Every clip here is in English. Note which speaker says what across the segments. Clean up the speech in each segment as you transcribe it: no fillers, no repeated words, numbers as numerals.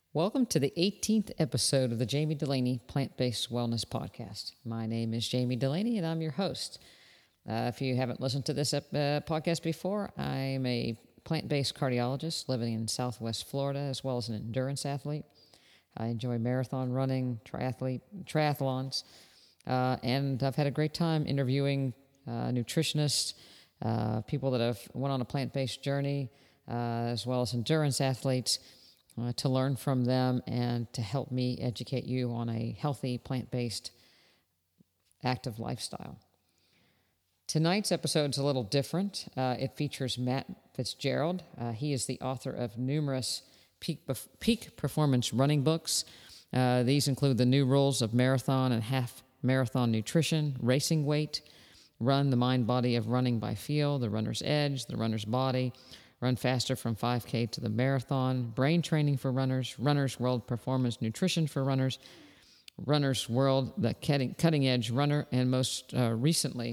Speaker 1: Welcome to the 18th episode of the Jamie Delaney Plant-Based Wellness Podcast. My name is Jamie Delaney, and I'm your host. If you haven't listened to this podcast before, I'm a plant-based cardiologist living in Southwest Florida, as well as an endurance athlete. I enjoy marathon running, triathlons, and I've had a great time interviewing nutritionists, people that have went on a plant-based journey, as well as endurance athletes, to learn from them and to help me educate you on a healthy, plant-based, active lifestyle. Tonight's episode is a little different. It features Matt Fitzgerald. He is the author of numerous peak performance running books. These include The New Rules of Marathon and Half Marathon Nutrition, Racing Weight, Run the Mind Body of Running by Feel, The Runner's Edge, The Runner's Body, Run Faster from 5K to the Marathon, Brain Training for Runners, Runner's World Performance Nutrition for Runners, Runner's World, The Cutting Edge Runner, and most recently,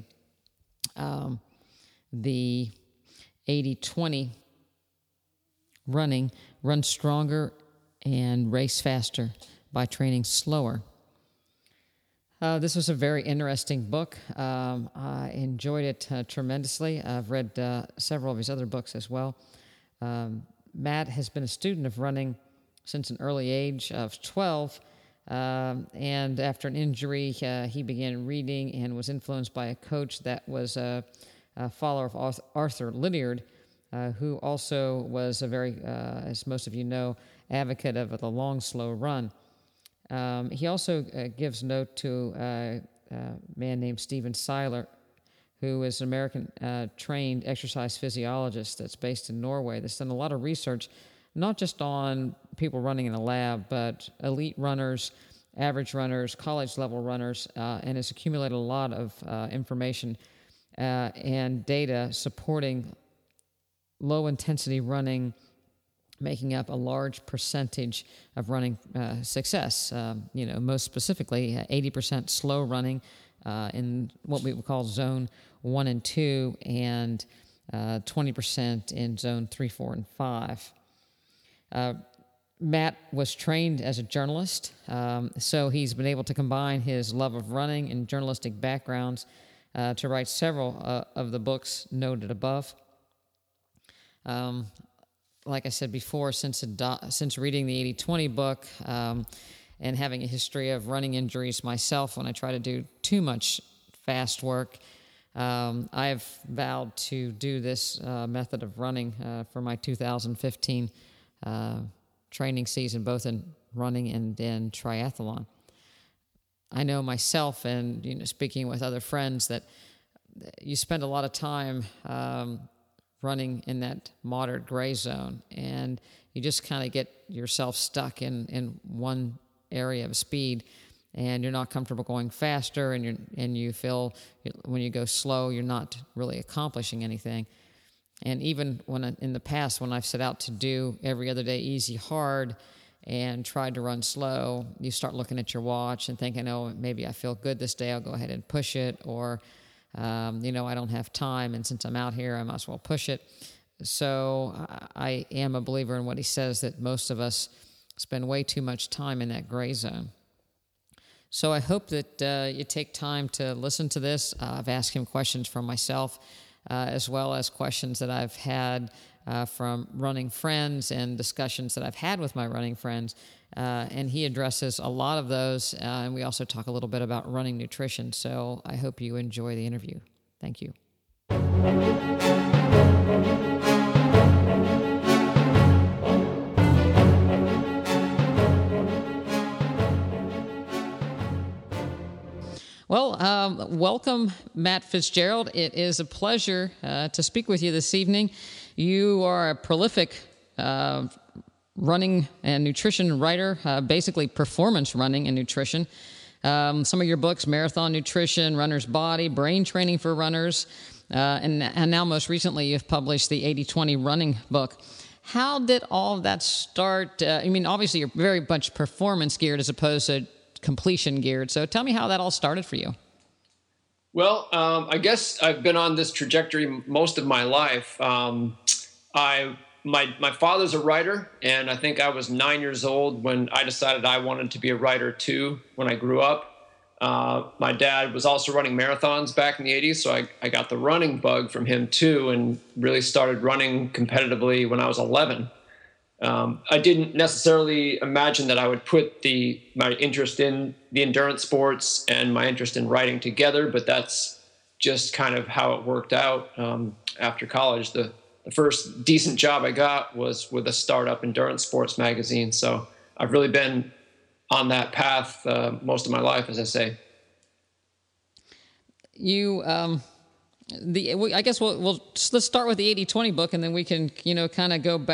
Speaker 1: the 80-20 running, Run Stronger and Race Faster by Training Slower. This was a very interesting book. I enjoyed it tremendously. I've read several of his other books as well. Matt has been a student of running since an early age of 12, and after an injury, he began reading and was influenced by a coach that was a follower of Arthur Lydiard, who also was a very, as most of you know, advocate of the long, slow run. He also gives note to a man named Stephen Seiler, who is an American trained exercise physiologist that's based in Norway, that's done a lot of research, not just on people running in a lab, but elite runners, average runners, college-level runners, and has accumulated a lot of information and data supporting low-intensity running, making up a large percentage of running success. Most specifically, 80% slow running in what we would call zone 1 and 2, and 20% in zone 3, 4, and 5. Matt was trained as a journalist, so he's been able to combine his love of running and journalistic backgrounds to write several of the books noted above. Like I said before, since reading the 80-20 book and having a history of running injuries myself when I try to do too much fast work, I've vowed to do this method of running for my 2015 training season, both in running and in triathlon. I know myself, and speaking with other friends, that you spend a lot of time running in that moderate gray zone, and you just kind of get yourself stuck in one area of speed, and you're not comfortable going faster, and you feel when you go slow, you're not really accomplishing anything. And even in the past, when I've set out to do every other day easy, hard, and tried to run slow, you start looking at your watch and thinking, oh, maybe I feel good this day, I'll go ahead and push it, or I don't have time, and since I'm out here, I might as well push it. So I am a believer in what he says, that most of us spend way too much time in that gray zone. So I hope that you take time to listen to this. I've asked him questions from myself, as well as questions that I've had from running friends and discussions that I've had with my running friends. And he addresses a lot of those, and we also talk a little bit about running nutrition. So I hope you enjoy the interview. Thank you. Well, welcome, Matt Fitzgerald. It is a pleasure to speak with you this evening. You are a prolific running and nutrition writer, basically performance running and nutrition. Some of your books, Marathon Nutrition, Runner's Body, Brain Training for Runners, and now most recently you've published the 80-20 running book. How did all of that start? Obviously you're very much performance geared as opposed to completion geared. So tell me how that all started for you.
Speaker 2: Well, I guess I've been on this trajectory most of my life. I my father's a writer, and I think I was 9 years old when I decided I wanted to be a writer too when I grew up. My dad was also running marathons back in the 80s, so I got the running bug from him too, and really started running competitively when I was 11. I didn't necessarily imagine that I would put my interest in the endurance sports and my interest in writing together, but that's just kind of how it worked out. After college, the first decent job I got was with a startup endurance sports magazine. So I've really been on that path most of my life, as I say.
Speaker 1: I guess let's start with the 80/20 book, and then we can, kind of go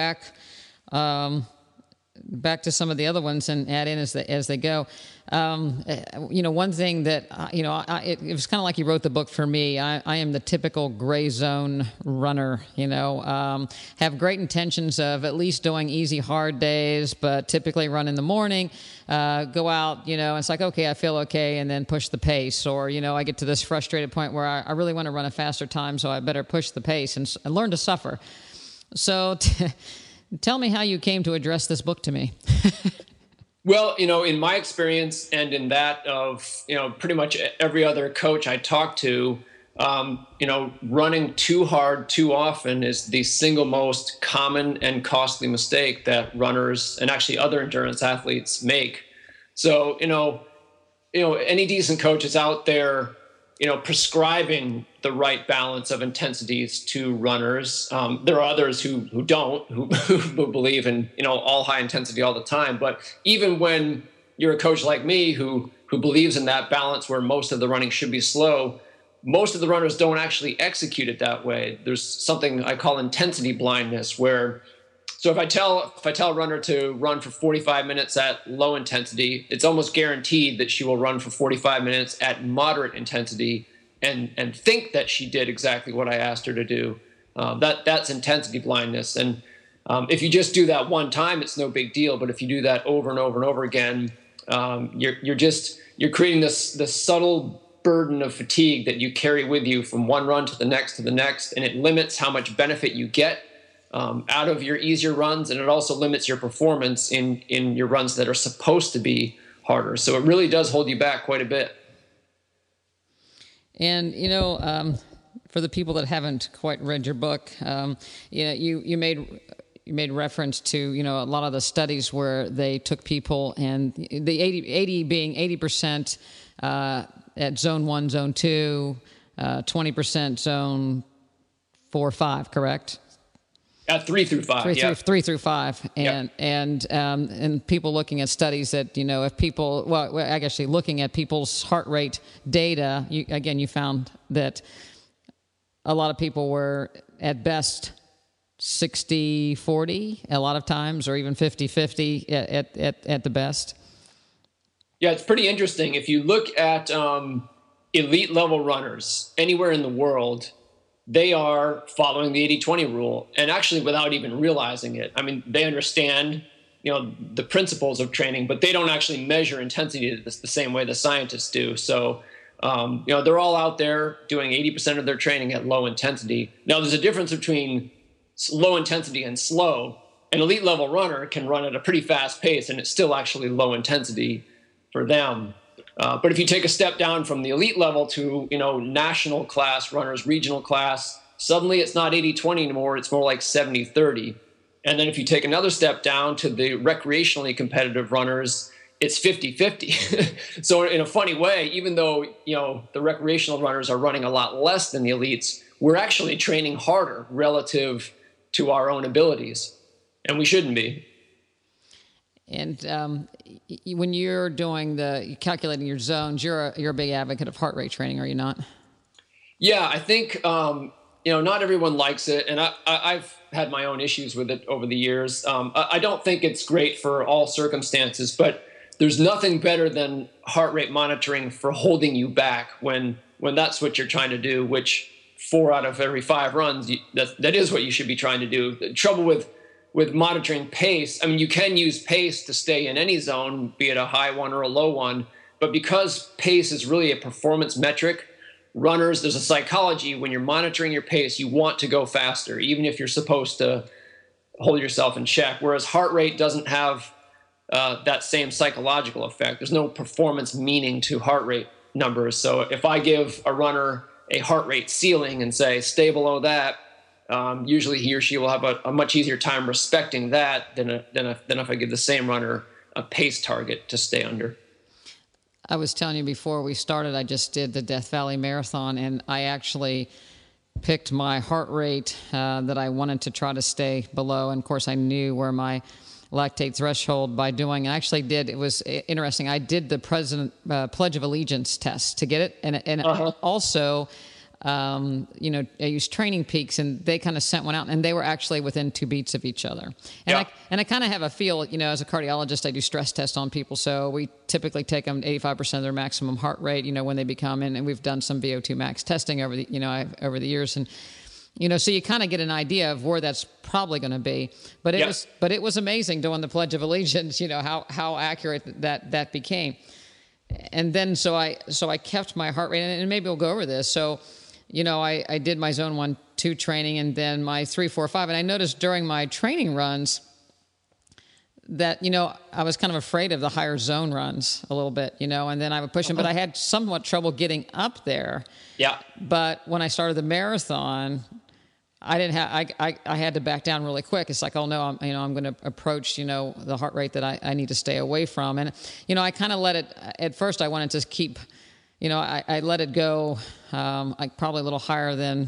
Speaker 1: back to some of the other ones and add in as they go. One thing that, it was kind of like you wrote the book for me. I am the typical gray zone runner, have great intentions of at least doing easy, hard days, but typically run in the morning, go out, it's like, okay, I feel okay, and then push the pace. Or, I get to this frustrated point where I really want to run a faster time, so I better push the pace and learn to suffer. So tell me how you came to address this book to me.
Speaker 2: Well, in my experience and in that of, pretty much every other coach I talk to, running too hard too often is the single most common and costly mistake that runners and actually other endurance athletes make. So, any decent coach is out there, prescribing the right balance of intensities to runners. There are others who don't, who believe in, all high intensity all the time. But even when you're a coach like me who believes in that balance where most of the running should be slow, most of the runners don't actually execute it that way. There's something I call intensity blindness where, so if I tell a runner to run for 45 minutes at low intensity, it's almost guaranteed that she will run for 45 minutes at moderate intensity and think that she did exactly what I asked her to do. That's intensity blindness. And if you just do that one time, it's no big deal. But if you do that over and over and over again, you're creating this subtle burden of fatigue that you carry with you from one run to the next, and it limits how much benefit you get out of your easier runs, and it also limits your performance in your runs that are supposed to be harder. So it really does hold you back quite a bit.
Speaker 1: And for the people that haven't quite read your book, you made reference to a lot of the studies where they took people, and the 80 being 80% at zone 1, zone 2, 20% zone 4, 5, correct?
Speaker 2: 3 through 5.
Speaker 1: 3 through 5, and people looking at studies that if people, actually looking at people's heart rate data, you found that a lot of people were at best 60-40 a lot of times, or even 50-50 at the best.
Speaker 2: Yeah, it's pretty interesting. If you look at elite level runners anywhere in the world, they are following the 80/20 rule, and actually without even realizing it. I mean, they understand, the principles of training, but they don't actually measure intensity the same way the scientists do. So, they're all out there doing 80% of their training at low intensity. Now, there's a difference between low intensity and slow. An elite level runner can run at a pretty fast pace, and it's still actually low intensity for them. But if you take a step down from the elite level to, national class runners, regional class, suddenly it's not 80/20 anymore. It's more like 70/30. And then if you take another step down to the recreationally competitive runners, it's 50/50. So in a funny way, even though, the recreational runners are running a lot less than the elites, we're actually training harder relative to our own abilities. And we shouldn't be.
Speaker 1: And when you're calculating your zones, you're a big advocate of heart rate training, are you not?
Speaker 2: Yeah, I think not everyone likes it, and I've had my own issues with it over the years. I don't think it's great for all circumstances, but there's nothing better than heart rate monitoring for holding you back when that's what you're trying to do. Which 4 out of every 5 runs, that is what you should be trying to do. The trouble with monitoring pace, I mean, you can use pace to stay in any zone, be it a high one or a low one, but because pace is really a performance metric, runners, there's a psychology when you're monitoring your pace, you want to go faster, even if you're supposed to hold yourself in check. Whereas heart rate doesn't have that same psychological effect. There's no performance meaning to heart rate numbers. So if I give a runner a heart rate ceiling and say, stay below that, usually he or she will have a much easier time respecting that than if I give the same runner a pace target to stay under.
Speaker 1: I was telling you before we started, I just did the Death Valley Marathon, and I actually picked my heart rate that I wanted to try to stay below. And of course, I knew where my lactate threshold by doing. I actually did. It was interesting. I did the Pledge of Allegiance test to get it, and also, I used Training Peaks, and they kind of sent one out, and they were actually within 2 beats of each other. And I kind of have a feel. As a cardiologist, I do stress tests on people, so we typically take them 85% of their maximum heart rate. When they become in, and we've done some VO2 max testing over the years, and. So you kind of get an idea of where that's probably going to be, but it was amazing doing the Pledge of Allegiance. How accurate that became, and then so I kept my heart rate, and maybe we'll go over this. So, I did my zone 1-2 training, and then my 3-4-5, and I noticed during my training runs that I was kind of afraid of the higher zone runs a little bit, and then I would push them, but I had somewhat trouble getting up there.
Speaker 2: Yeah.
Speaker 1: But when I started the marathon, I didn't have. I had to back down really quick. It's like, oh no, I'm going to approach the heart rate that I need to stay away from, and I kind of let it. At first, I wanted to keep, I let it go, probably a little higher than.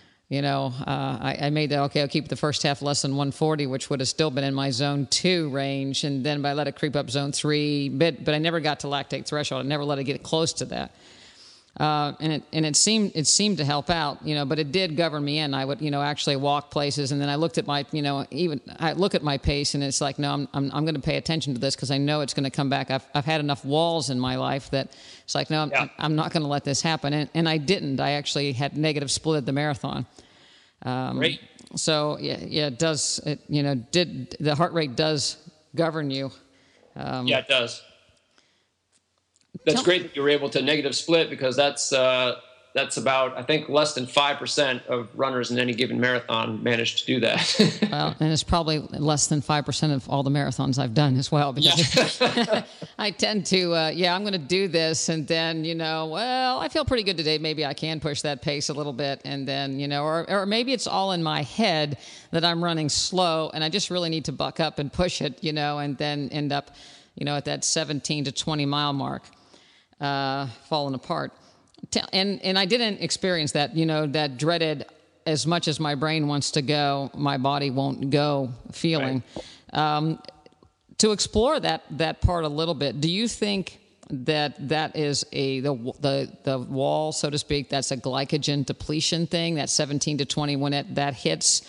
Speaker 1: I made that, okay, I'll keep the first half less than 140, which would have still been in my zone 2 range. And then I let it creep up zone 3, but I never got to lactate threshold. I never let it get close to that. And it seemed to help out, but it did govern me in. I would, actually walk places, and then I looked at my, I look at my pace, and it's like, no, I'm going to pay attention to this because I know it's going to come back. I've had enough walls in my life that it's like, no, I'm not going to let this happen. And I didn't. I actually had negative split at the marathon.
Speaker 2: Great.
Speaker 1: So it does. The heart rate does govern you.
Speaker 2: It does. That's great that you were able to negative split, because that's about, I think, less than 5% of runners in any given marathon manage to do that.
Speaker 1: Well, and it's probably less than 5% of all the marathons I've done as well, because I tend to, I'm going to do this, and then, I feel pretty good today. Maybe I can push that pace a little bit, and then, or maybe it's all in my head that I'm running slow, and I just really need to buck up and push it, and then end up, at that 17 to 20 mile mark. Falling apart. And I didn't experience that, that dreaded, as much as my brain wants to go, my body won't go feeling. Right. To explore that part a little bit, do you think that is the wall, so to speak, that's a glycogen depletion thing, that 17 to 20 when that hits?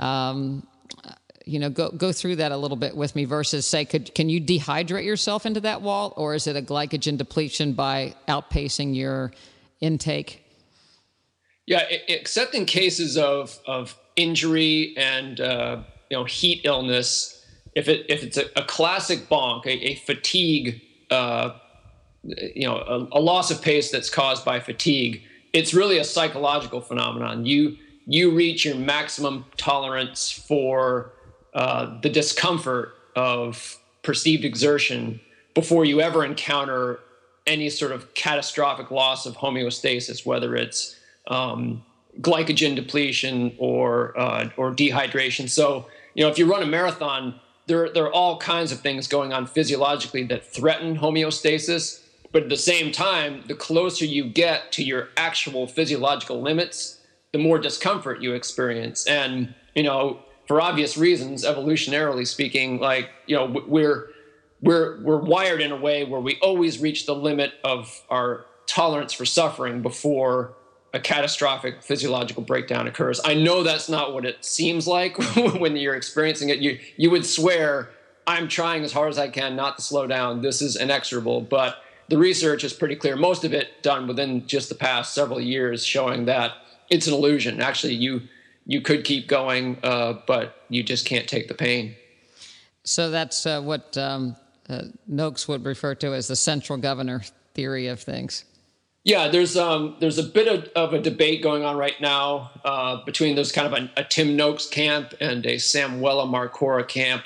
Speaker 1: Go through that a little bit with me versus say, can you dehydrate yourself into that wall, or is it a glycogen depletion by outpacing your intake?
Speaker 2: Yeah, except in cases of injury and heat illness, if it's a classic bonk, a fatigue, a loss of pace that's caused by fatigue, it's really a psychological phenomenon. You reach your maximum tolerance for the discomfort of perceived exertion before you ever encounter any sort of catastrophic loss of homeostasis, whether it's glycogen depletion or dehydration. So, if you run a marathon, there are all kinds of things going on physiologically that threaten homeostasis. But at the same time, the closer you get to your actual physiological limits, the more discomfort you experience. And, for obvious reasons, evolutionarily speaking, we're wired in a way where we always reach the limit of our tolerance for suffering before a catastrophic physiological breakdown occurs. I know that's not what it seems like when you're experiencing it. You would swear, I'm trying as hard as I can not to slow down. This is inexorable. But the research is pretty clear, most of it done within just the past several years, showing that it's an illusion. Actually, you could keep going, but you just can't take the pain.
Speaker 1: So that's what Noakes would refer to as the central governor theory of things.
Speaker 2: Yeah, there's a bit of a debate going on right now between those kind of a Tim Noakes camp and a Samuela Marcora camp.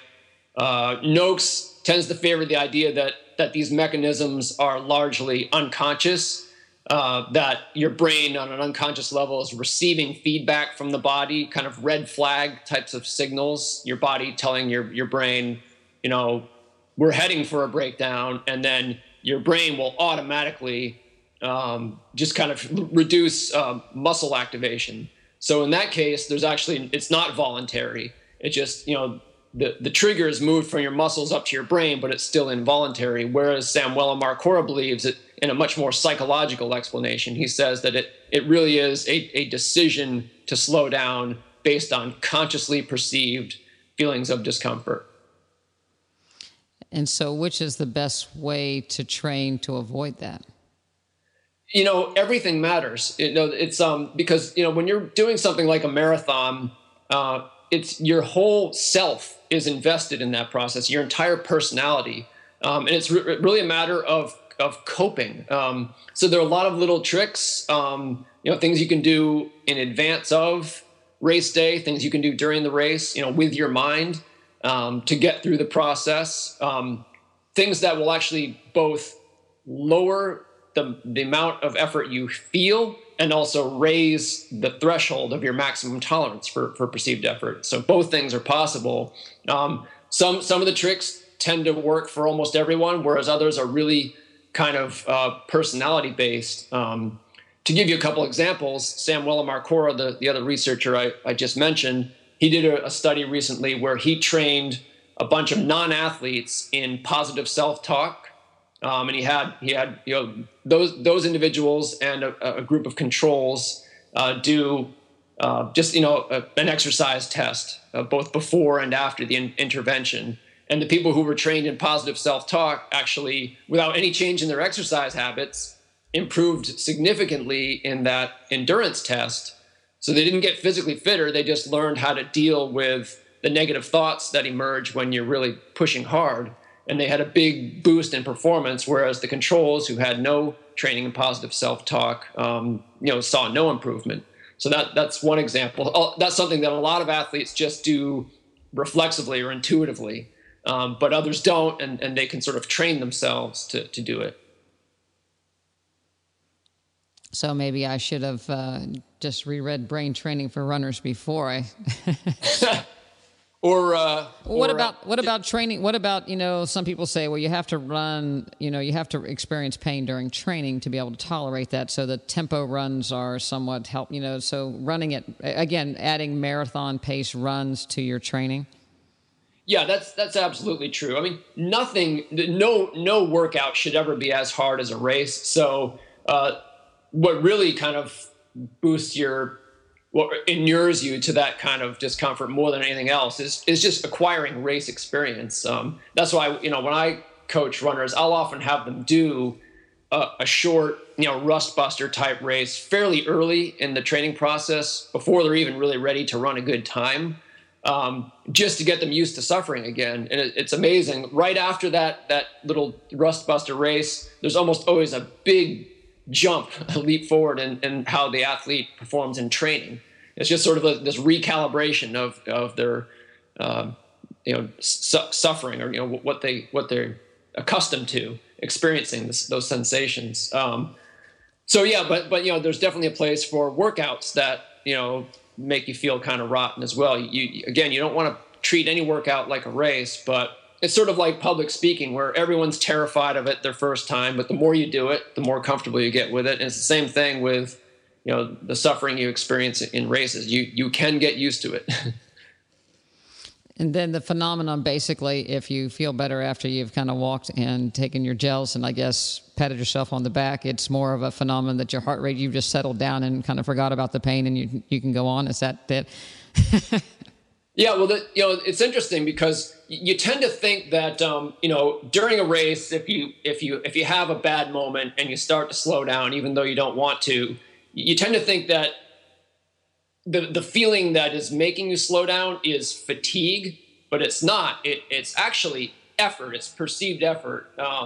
Speaker 2: Noakes tends to favor the idea that these mechanisms are largely unconscious, that your brain on an unconscious level is receiving feedback from the body, kind of red flag types of signals, your body telling your brain, we're heading for a breakdown, and then your brain will automatically just kind of reduce muscle activation. So in that case, it's not voluntary. It just, the trigger is moved from your muscles up to your brain, but it's still involuntary. Whereas Samuela Marcora believes it in a much more psychological explanation. He says that it really is a decision to slow down based on consciously perceived feelings of discomfort.
Speaker 1: And so which is the best way to train to avoid that?
Speaker 2: Everything matters. It's because when you're doing something like a marathon, it's your whole self is invested in that process, your entire personality, and it's really a matter of coping. So there are a lot of little tricks, things you can do in advance of race day, things you can do during the race, with your mind to get through the process. Things that will actually both lower the amount of effort you feel and also raise the threshold of your maximum tolerance for perceived effort. So both things are possible. Some of the tricks tend to work for almost everyone, whereas others are really kind of personality based. To give you a couple examples, Samuela Marcora, the other researcher I just mentioned, he did a study recently where he trained a bunch of non-athletes in positive self-talk. And he had those individuals and a group of controls do an exercise test both before and after the intervention. And the people who were trained in positive self-talk actually, without any change in their exercise habits, improved significantly in that endurance test. So they didn't get physically fitter. They just learned how to deal with the negative thoughts that emerge when you're really pushing hard. And they had a big boost in performance, whereas the controls who had no training in positive self-talk, saw no improvement. So that's one example. That's something that a lot of athletes just do reflexively or intuitively, but others don't, and they can sort of train themselves to do it.
Speaker 1: So maybe I should have just reread Brain Training for Runners before I...
Speaker 2: What
Speaker 1: about training? What about, some people say, well, you have to run, you have to experience pain during training to be able to tolerate that. So the tempo runs are somewhat so running it, again, adding marathon pace runs to your training.
Speaker 2: Yeah, that's absolutely true. I mean, no workout should ever be as hard as a race. So what really kind of boosts what inures you to that kind of discomfort more than anything else is just acquiring race experience. That's why, when I coach runners, I'll often have them do a short, rust buster type race fairly early in the training process before they're even really ready to run a good time, just to get them used to suffering again. And it's amazing. Right after that little rust buster race, there's almost always a big jump, a leap forward in how the athlete performs in training. It's just sort of this recalibration of their suffering, or what they're accustomed to experiencing those sensations. So yeah, but there's definitely a place for workouts that make you feel kind of rotten as well. You don't want to treat any workout like a race, but it's sort of like public speaking, where everyone's terrified of it their first time, but the more you do it, the more comfortable you get with it. And it's the same thing with, the suffering you experience in races. You can get used to it.
Speaker 1: And then the phenomenon, basically, if you feel better after you've kind of walked and taken your gels and I guess patted yourself on the back, it's more of a phenomenon that your heart rate, you've just settled down and kind of forgot about the pain and you can go on. Is that it?
Speaker 2: Yeah, well, it's interesting because you tend to think that during a race, if you have a bad moment and you start to slow down, even though you don't want to, you tend to think that the feeling that is making you slow down is fatigue, but it's not. It's actually effort. It's perceived effort.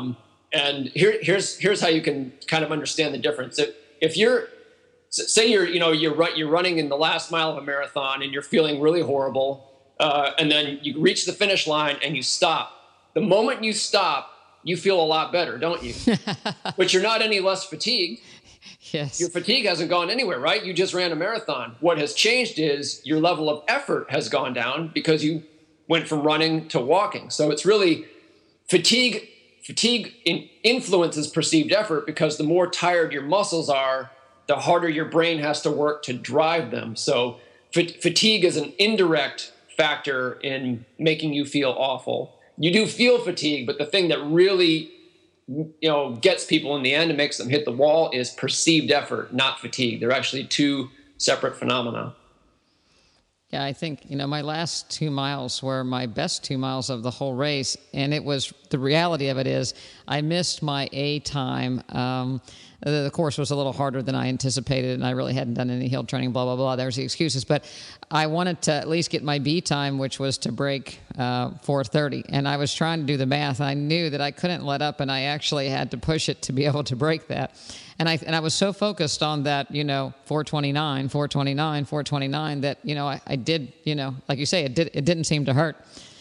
Speaker 2: And here's how you can kind of understand the difference. If you're, say you're running in the last mile of a marathon and you're feeling really horrible, and then you reach the finish line and you stop. The moment you stop, you feel a lot better, don't you? But you're not any less fatigued.
Speaker 1: Yes.
Speaker 2: Your fatigue hasn't gone anywhere, right? You just ran a marathon. What has changed is your level of effort has gone down because you went from running to walking. So it's really fatigue. Fatigue influences perceived effort because the more tired your muscles are, the harder your brain has to work to drive them. So fatigue is an indirect factor in making you feel awful. You do feel fatigue, but the thing that really gets people in the end and makes them hit the wall is perceived effort, not fatigue. They're actually two separate phenomena.
Speaker 1: Yeah, I think, my last 2 miles were my best 2 miles of the whole race. And the reality of it is I missed my A time. The course was a little harder than I anticipated, and I really hadn't done any hill training, blah, blah, blah. There's the excuses. But I wanted to at least get my B time, which was to break 4:30. And I was trying to do the math. And I knew that I couldn't let up, and I actually had to push it to be able to break that. And I was so focused on that, 4:29, 4:29, 4:29, that, I did, like you say, it didn't seem to hurt.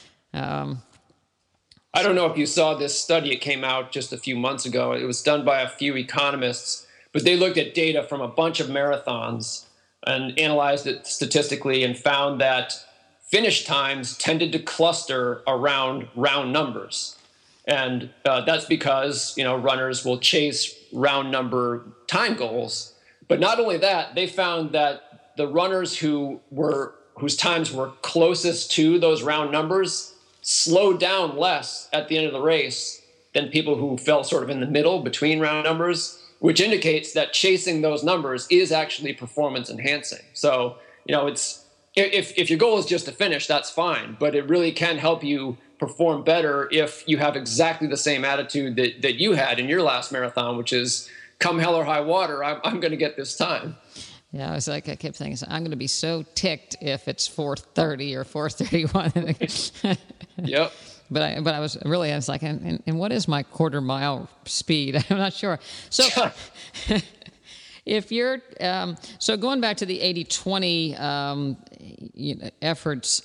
Speaker 2: I don't know if you saw this study. It came out just a few months ago. It was done by a few economists, but they looked at data from a bunch of marathons and analyzed it statistically and found that finish times tended to cluster around round numbers. And that's because, runners will chase round number time goals. But not only that, they found that the runners whose times were closest to those round numbers slowed down less at the end of the race than people who fell sort of in the middle between round numbers, which indicates that chasing those numbers is actually performance enhancing. So, it's if your goal is just to finish, that's fine, but it really can help you perform better if you have exactly the same attitude that you had in your last marathon, which is come hell or high water, I'm going to get this time.
Speaker 1: Yeah, I kept thinking, I'm going to be so ticked if it's 4:30 or 4:31.
Speaker 2: Yep.
Speaker 1: But I was like, and what is my quarter mile speed? I'm not sure. So if you're, so going back to the 80-20 efforts,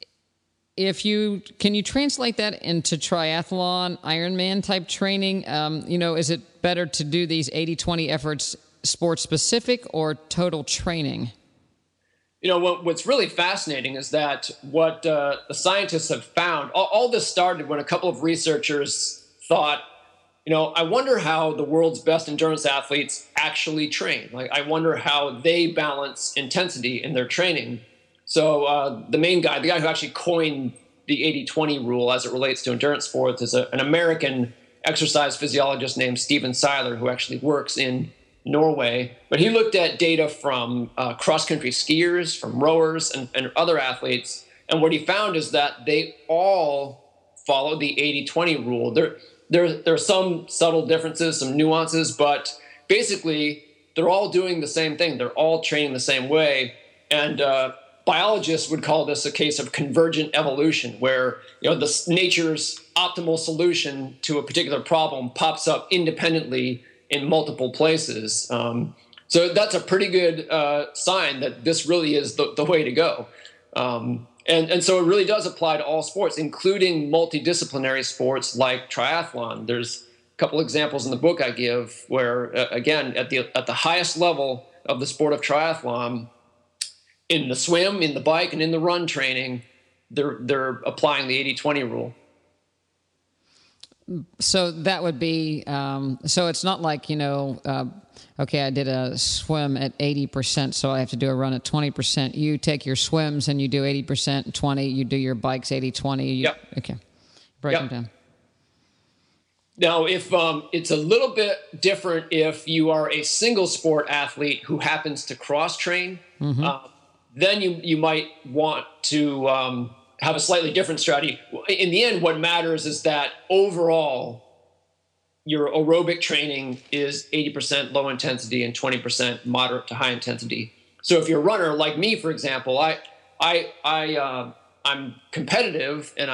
Speaker 1: can you translate that into triathlon, Ironman type training? Is it better to do these 80-20 efforts sport specific or total training?
Speaker 2: What's really fascinating is that what the scientists have found, all this started when a couple of researchers thought, I wonder how the world's best endurance athletes actually train. Like, I wonder how they balance intensity in their training. So the guy who actually coined the 80-20 rule as it relates to endurance sports is an American exercise physiologist named Stephen Seiler, who actually works in Norway. But he looked at data from cross-country skiers, from rowers, and other athletes. And what he found is that they all follow the 80-20 rule. There are some subtle differences, some nuances, but basically they're all doing the same thing. They're all training the same way. And biologists would call this a case of convergent evolution, where the nature's optimal solution to a particular problem pops up independently in multiple places. So that's a pretty good sign that this really is the way to go. And so it really does apply to all sports, including multidisciplinary sports like triathlon. There's a couple examples in the book I give where, again, at the highest level of the sport of triathlon, in the swim, in the bike, and in the run training, they're applying the 80-20 rule.
Speaker 1: So that would be, so it's not like, okay, I did a swim at 80%, so I have to do a run at 20%. You take your swims and you do 80%, 20, you do your bikes 80-20.
Speaker 2: Yep.
Speaker 1: Okay. Break them down.
Speaker 2: Now, if it's a little bit different if you are a single sport athlete who happens to cross-train, then you might want to have a slightly different strategy. In the end, what matters is that overall, your aerobic training is 80% low intensity and 20% moderate to high intensity. So if you're a runner like me, for example, I'm competitive and I'm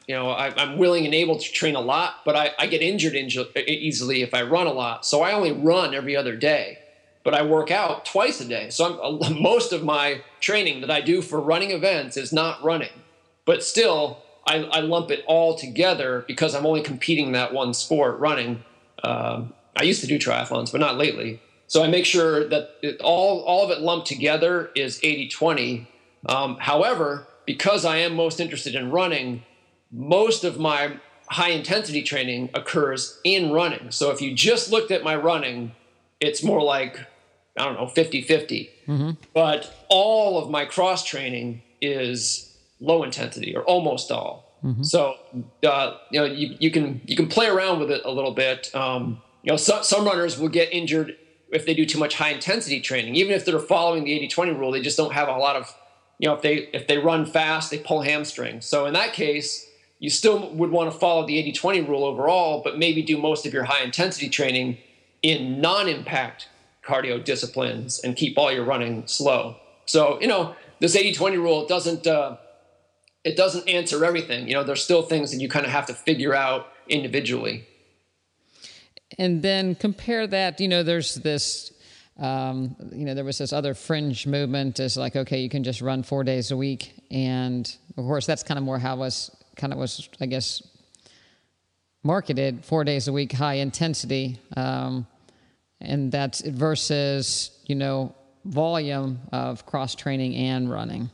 Speaker 2: I'm willing and able to train a lot, but I get injured easily if I run a lot. So I only run every other day, but I work out twice a day. So most of my training that I do for running events is not running, but still I lump it all together because I'm only competing that one sport, running. I used to do triathlons, but not lately. So I make sure that all of it lumped together is 80-20. However, because I am most interested in running, most of my high intensity training occurs in running. So if you just looked at my running, it's more like, 50-50. Mm-hmm. But all of my cross training is low intensity, or almost all. Mm-hmm. So, you can play around with it a little bit. Some runners will get injured if they do too much high intensity training. Even if they're following the 80-20 rule, they just don't have a lot of, if they run fast, they pull hamstrings. So in that case, you still would want to follow the 80-20 rule overall, but maybe do most of your high intensity training in non-impact cardio disciplines and keep all your running slow. So, this 80-20 rule doesn't answer everything. There's still things that you kind of have to figure out individually.
Speaker 1: And then compare that, there's this, there was this other fringe movement is like, okay, you can just run 4 days a week. And of course, that's kind of more how was, I guess, marketed, 4 days a week, high intensity. And that's versus, volume of cross training and running.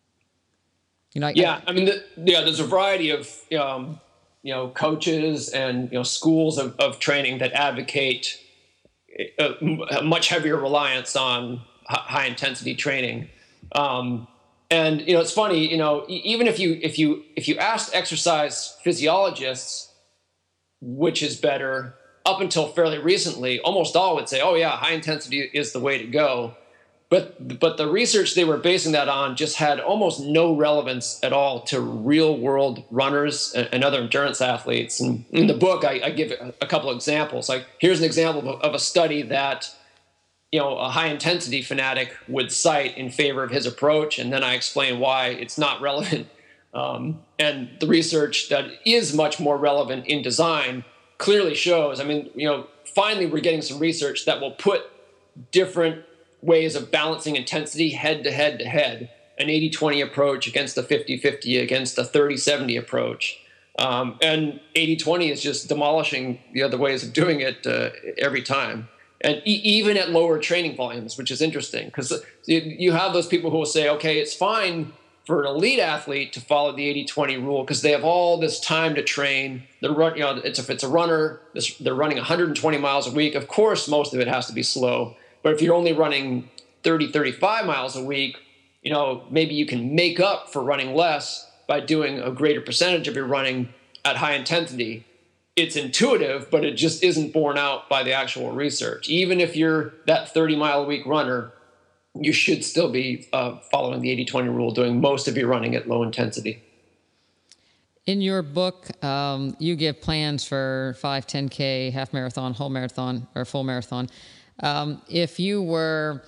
Speaker 2: There's a variety of, coaches and, schools of training that advocate a much heavier reliance on high intensity training. And, it's funny, even if you asked exercise physiologists, which is better, up until fairly recently, almost all would say, oh yeah, high intensity is the way to go. But the research they were basing that on just had almost no relevance at all to real world runners and other endurance athletes. And in the book, I give a couple of examples. Like, here's an example of a study that, a high intensity fanatic would cite in favor of his approach. And then I explain why it's not relevant. And the research that is much more relevant in design clearly shows, finally we're getting some research that will put different ways of balancing intensity head to head, an 80-20 approach against a 50-50 against a 30-70 approach. And 80-20 is just demolishing the other ways of doing it every time. And even at lower training volumes, which is interesting because you have those people who will say, okay, it's fine for an elite athlete to follow the 80-20 rule because they have all this time to train. If it's a runner, they're running 120 miles a week. Of course, most of it has to be slow. But if you're only running 30, 35 miles a week, maybe you can make up for running less by doing a greater percentage of your running at high intensity. It's intuitive, but it just isn't borne out by the actual research. Even if you're that 30-mile-a-week runner, you should still be following the 80-20 rule, doing most of your running at low intensity.
Speaker 1: In your book, you give plans for 5, 10K, half marathon, whole marathon, or full marathon. If you were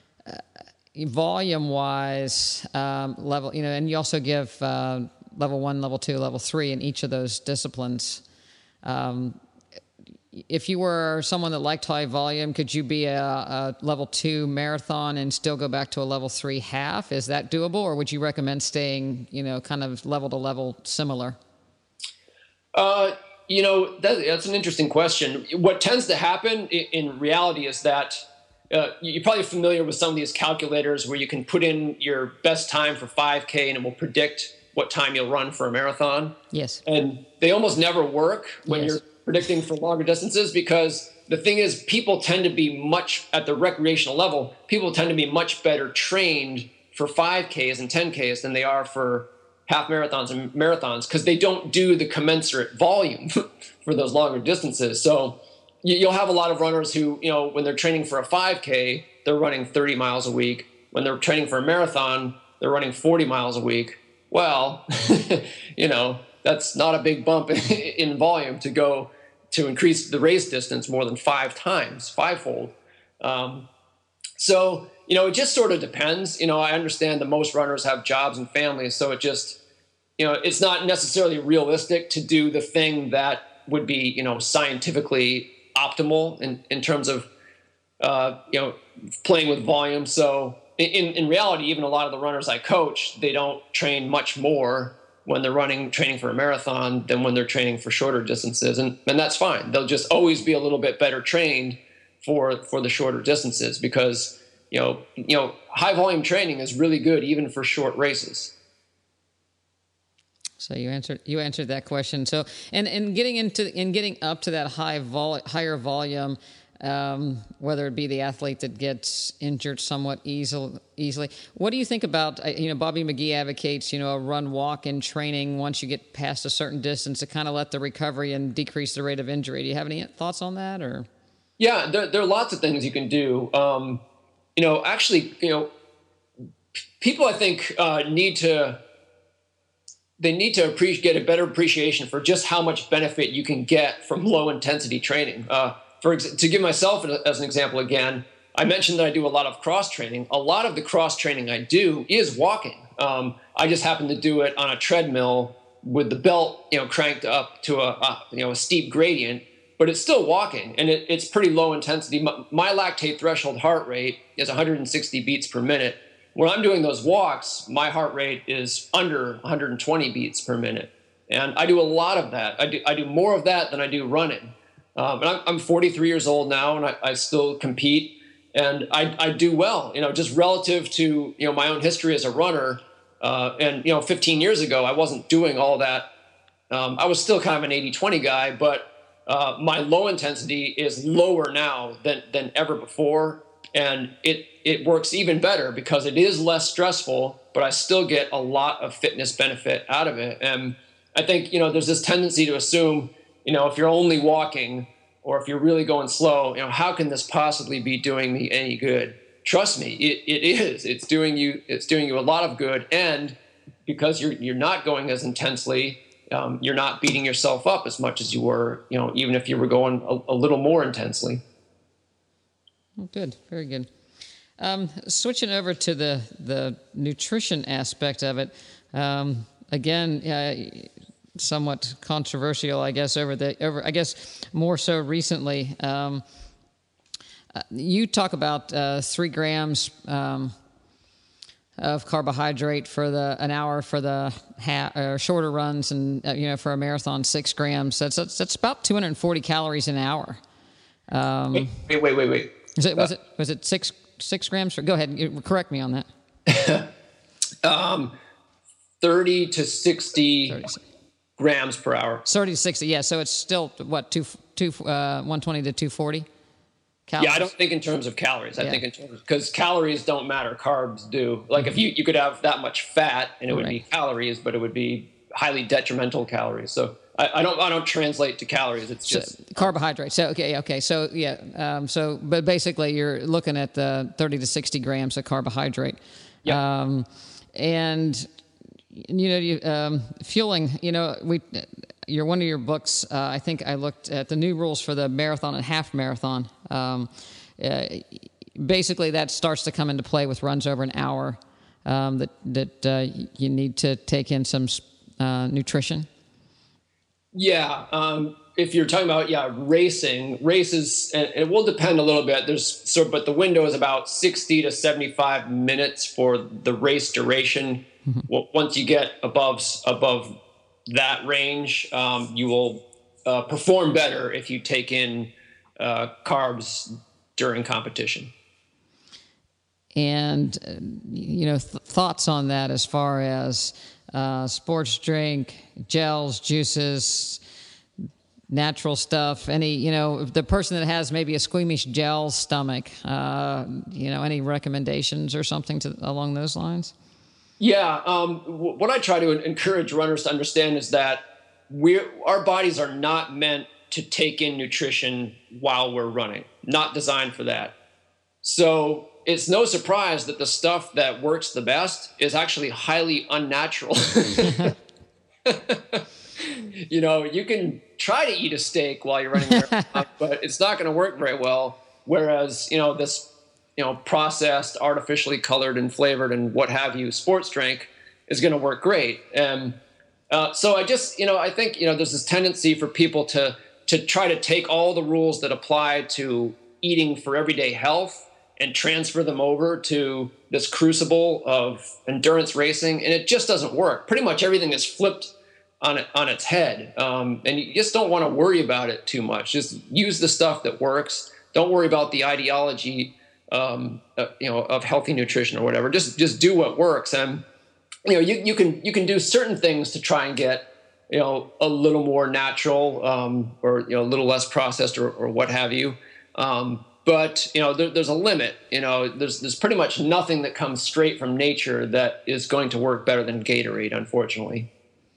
Speaker 1: volume-wise level, and you also give level 1, level 2, level 3 in each of those disciplines. If you were someone that liked high volume, could you be a level 2 marathon and still go back to a level 3 half? Is that doable, or would you recommend staying, kind of level to level similar?
Speaker 2: That's an interesting question. What tends to happen in reality is that you're probably familiar with some of these calculators where you can put in your best time for 5K and it will predict what time you'll run for a marathon.
Speaker 1: Yes.
Speaker 2: And they almost never work when you're predicting for longer distances because the thing is people tend to be at the recreational level, people tend to be much better trained for 5Ks and 10Ks than they are for half marathons and marathons because they don't do the commensurate volume for those longer distances. So you'll have a lot of runners who, when they're training for a 5K, they're running 30 miles a week. When they're training for a marathon, they're running 40 miles a week. Well, that's not a big bump in volume to increase the race distance more than 5 times, fivefold. So, it just sort of depends. I understand that most runners have jobs and families, so it just, it's not necessarily realistic to do the thing that would be, scientifically optimal in terms of, playing with volume. So in reality, even a lot of the runners I coach, they don't train much more when they're training for a marathon than when they're training for shorter distances. And that's fine. They'll just always be a little bit better trained for the shorter distances because, high volume training is really good even for short races.
Speaker 1: So you answered that question. So and getting up to that higher volume, whether it be the athlete that gets injured somewhat easily. What do you think about, Bobby McGee advocates, a run walk in training once you get past a certain distance to kind of let the recovery and decrease the rate of injury. Do you have any thoughts on that or?
Speaker 2: Yeah, there are lots of things you can do. People I think need to get a better appreciation for just how much benefit you can get from low intensity training. To give myself as an example again, I mentioned that I do a lot of cross training. A lot of the cross training I do is walking. I just happen to do it on a treadmill with the belt, cranked up to a steep gradient, but it's still walking and it's pretty low intensity. My lactate threshold heart rate is 160 beats per minute. When I'm doing those walks, my heart rate is under 120 beats per minute. And I do a lot of that. I do more of that than I do running. And I'm 43 years old now, and I still compete, and I do well, just relative to, my own history as a runner. And 15 years ago, I wasn't doing all that. I was still kind of an 80-20 guy, but my low intensity is lower now than ever before. And it works even better because it is less stressful, but I still get a lot of fitness benefit out of it. And I think, there's this tendency to assume, if you're only walking or if you're really going slow, how can this possibly be doing me any good? Trust me, it is. It's doing you a lot of good. And because you're not going as intensely, you're not beating yourself up as much as you were, even if you were going a little more intensely.
Speaker 1: Oh, good. Very good. Switching over to the nutrition aspect of it, again, somewhat controversial, I guess, I guess more so recently. You talk about 3 grams of carbohydrate for an hour for the shorter runs, and for a marathon 6 grams. That's about 240 calories an hour.
Speaker 2: Wait.
Speaker 1: Was it 6 grams? Go ahead, correct me on that.
Speaker 2: 30 to 60 grams per hour.
Speaker 1: 30 to 60, yeah. So it's still, what, 120 to 240 calories?
Speaker 2: Yeah, I don't think in terms of calories. I think in terms, because calories don't matter, carbs do. Like if you could have that much fat and it would be calories, but it would be highly detrimental calories. So I don't translate to calories. It's just
Speaker 1: carbohydrates. So okay. So yeah. But basically, you're looking at the 30 to 60 grams of carbohydrate.
Speaker 2: Yeah.
Speaker 1: And fueling. You're one of your books. I think I looked at the new rules for the marathon and half marathon. Basically, that starts to come into play with runs over an hour. That you need to take in some nutrition.
Speaker 2: Yeah, if you're talking about races, and it will depend a little bit. But the window is about 60 to 75 minutes for the race duration. Mm-hmm. Well, once you get above that range, you will perform better if you take in carbs during competition.
Speaker 1: And thoughts on that as far as sports drink, gels, juices, natural stuff, the person that has maybe a squeamish gel stomach, any recommendations or something along those lines?
Speaker 2: Yeah. What I try to encourage runners to understand is that our bodies are not meant to take in nutrition while we're running, not designed for that. So it's no surprise that the stuff that works the best is actually highly unnatural. You can try to eat a steak while you're running a marathon, but it's not going to work very well. Whereas, this, processed, artificially colored and flavored and what have you, sports drink is going to work great. And So I think, there's this tendency for people to try to take all the rules that apply to eating for everyday health and transfer them over to this crucible of endurance racing, and it just doesn't work. Pretty much everything is flipped on its head, and you just don't want to worry about it too much. Just use the stuff that works. Don't worry about the ideology, of healthy nutrition or whatever. Just do what works, and you can do certain things to try and get a little more natural, or a little less processed, or what have you. But there's a limit. There's pretty much nothing that comes straight from nature that is going to work better than Gatorade, unfortunately.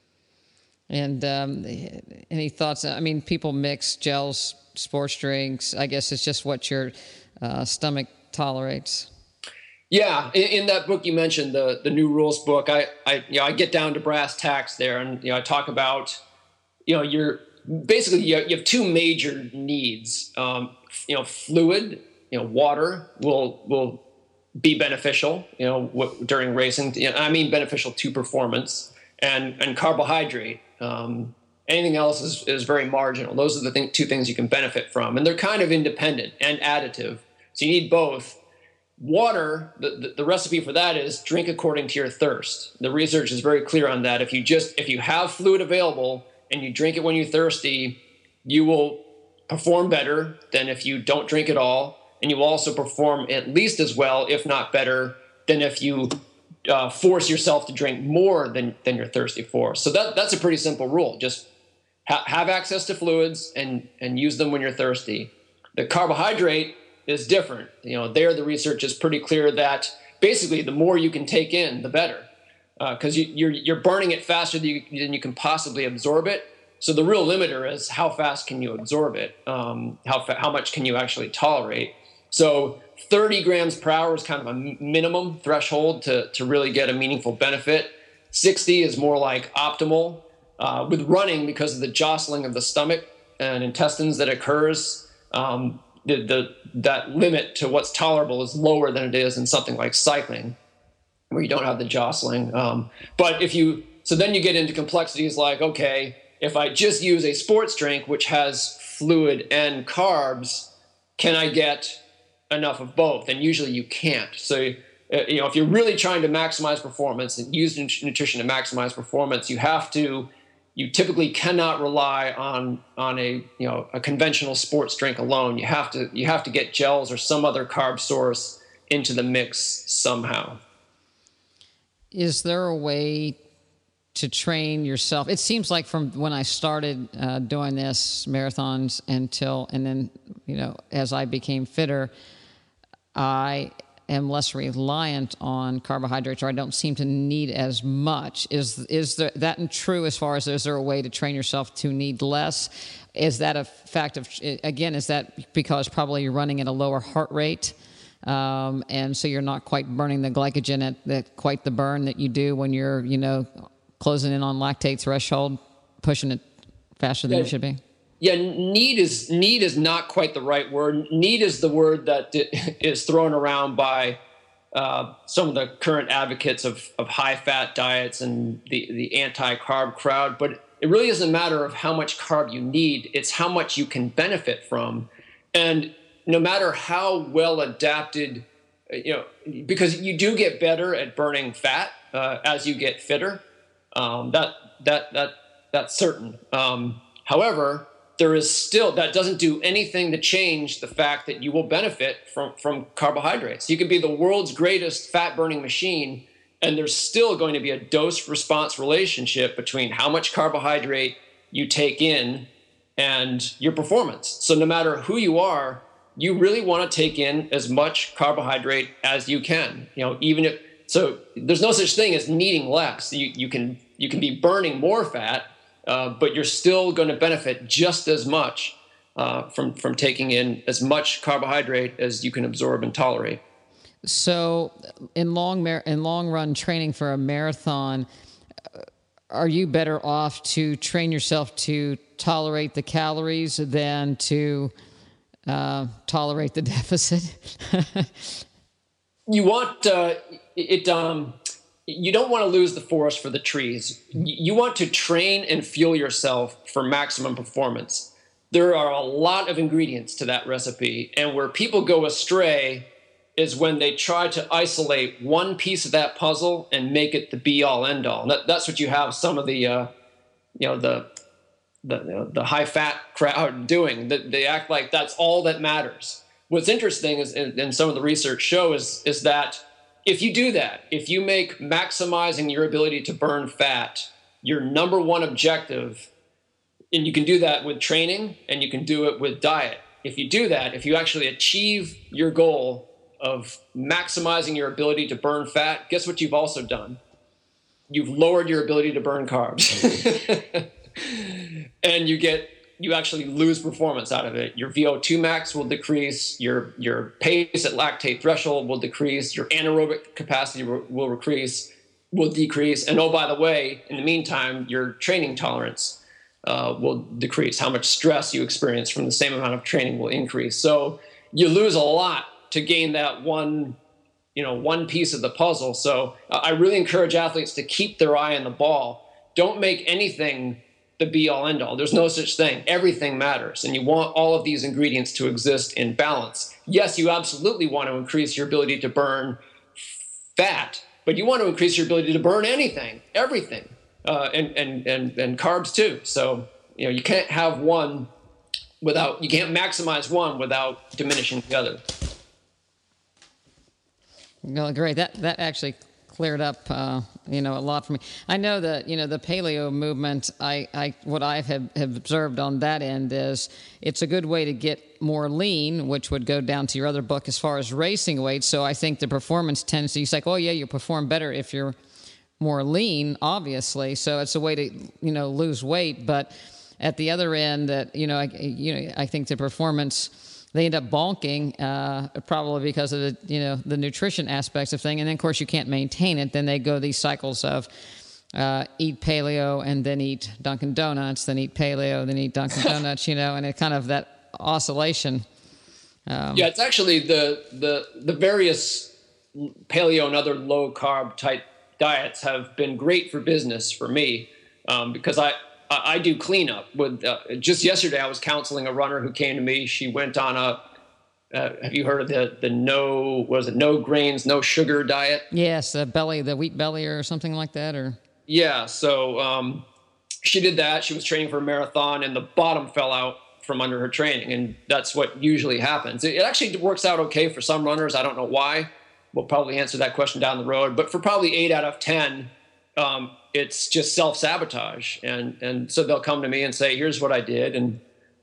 Speaker 1: And any thoughts? I mean, people mix gels, sports drinks. I guess it's just what your stomach tolerates.
Speaker 2: Yeah, in that book you mentioned, the New Rules book, I get down to brass tacks there, and I talk about you have two major needs. Fluid, water will be beneficial, during racing. I mean beneficial to performance, and carbohydrate. Anything else is very marginal. Those are the two things you can benefit from, and they're kind of independent and additive. So you need both. Water, the recipe for that is drink according to your thirst. The research is very clear on that. If you have fluid available and you drink it when you're thirsty, you will perform better than if you don't drink at all, and you will also perform at least as well, if not better, than if you force yourself to drink more than you're thirsty for. So that's a pretty simple rule. Just have access to fluids and use them when you're thirsty. The carbohydrate is different. There the research is pretty clear that basically the more you can take in, the better, because you're burning it faster than you can possibly absorb it. So the real limiter is how fast can you absorb it, how much can you actually tolerate. So 30 grams per hour is kind of a minimum threshold to really get a meaningful benefit. 60 is more like optimal. With running, because of the jostling of the stomach and intestines that occurs, that limit to what's tolerable is lower than it is in something like cycling, where you don't have the jostling. But then you get into complexities like, okay, if I just use a sports drink, which has fluid and carbs, can I get enough of both? And usually you can't. So, if you're really trying to maximize performance and use nutrition to maximize performance, you typically cannot rely on a conventional sports drink alone. You have to get gels or some other carb source into the mix somehow.
Speaker 1: Is there a way to train yourself? It seems like from when I started doing this marathons and then as I became fitter, I am less reliant on carbohydrates, or I don't seem to need as much. Is that true as far as, is there a way to train yourself to need less? Is that a fact of, again, is that because probably you're running at a lower heart rate, and so you're not quite burning the glycogen at quite the burn that you do when you're, closing in on lactate threshold, pushing it faster than you should be?
Speaker 2: Yeah, need is not quite the right word. Need is the word that is thrown around by some of the current advocates of high-fat diets and the anti-carb crowd. But it really isn't a matter of how much carb you need. It's how much you can benefit from. And no matter how well adapted, because you do get better at burning fat as you get fitter. That's certain. However, there is still, that doesn't do anything to change the fact that you will benefit from carbohydrates. You can be the world's greatest fat burning machine, and there's still going to be a dose-response relationship between how much carbohydrate you take in and your performance. So no matter who you are, you really want to take in as much carbohydrate as you can. So there's no such thing as needing less. You can be burning more fat, but you're still going to benefit just as much from taking in as much carbohydrate as you can absorb and tolerate.
Speaker 1: So, in long run training for a marathon, are you better off to train yourself to tolerate the calories than to tolerate the deficit?
Speaker 2: You want it. you don't want to lose the forest for the trees. You want to train and fuel yourself for maximum performance. There are a lot of ingredients to that recipe, and where people go astray is when they try to isolate one piece of that puzzle and make it the be-all, end-all. That's what you have some of the high-fat crowd doing. They act like that's all that matters. What's interesting is, and some of the research shows, is that if you do that, if you make maximizing your ability to burn fat your number one objective, and you can do that with training and you can do it with diet. If you do that, if you actually achieve your goal of maximizing your ability to burn fat, guess what you've also done? You've lowered your ability to burn carbs. And you actually lose performance out of it. Your VO2 max will decrease, your pace at lactate threshold will decrease, your anaerobic capacity will decrease, and oh, by the way, in the meantime, your training tolerance will decrease. How much stress you experience from the same amount of training will increase. So you lose a lot to gain that one piece of the puzzle. So I really encourage athletes to keep their eye on the ball. Don't make anything the be-all, end-all. There's no such thing. Everything matters, and you want all of these ingredients to exist in balance. Yes, you absolutely want to increase your ability to burn fat, but you want to increase your ability to burn anything, everything, and carbs too. So you can't have you can't maximize one without diminishing the other.
Speaker 1: Well, great. That actually cleared up, a lot for me. I know that, the paleo movement, what I have observed on that end is it's a good way to get more lean, which would go down to your other book as far as racing weight. So I think the performance tendency, it's like, oh yeah, you perform better if you're more lean, obviously. So it's a way to, lose weight. But at the other end, that, I think the performance, they end up bonking, probably because of the nutrition aspects of things. And then, of course, you can't maintain it. Then they go these cycles of eat paleo and then eat Dunkin' Donuts, then eat paleo, then eat Dunkin' Donuts, and it kind of that oscillation.
Speaker 2: Yeah, it's actually the various paleo and other low-carb type diets have been great for business for me because I do cleanup. With just yesterday, I was counseling a runner who came to me. She went on have you heard of the no grains, no sugar diet?
Speaker 1: Yes, the wheat belly or something like that, or
Speaker 2: yeah. So she did that. She was training for a marathon, and the bottom fell out from under her training, and that's what usually happens. It actually works out okay for some runners. I don't know why. We'll probably answer that question down the road, but for probably 8 out of 10. It's just self-sabotage. And so they'll come to me and say, here's what I did. And,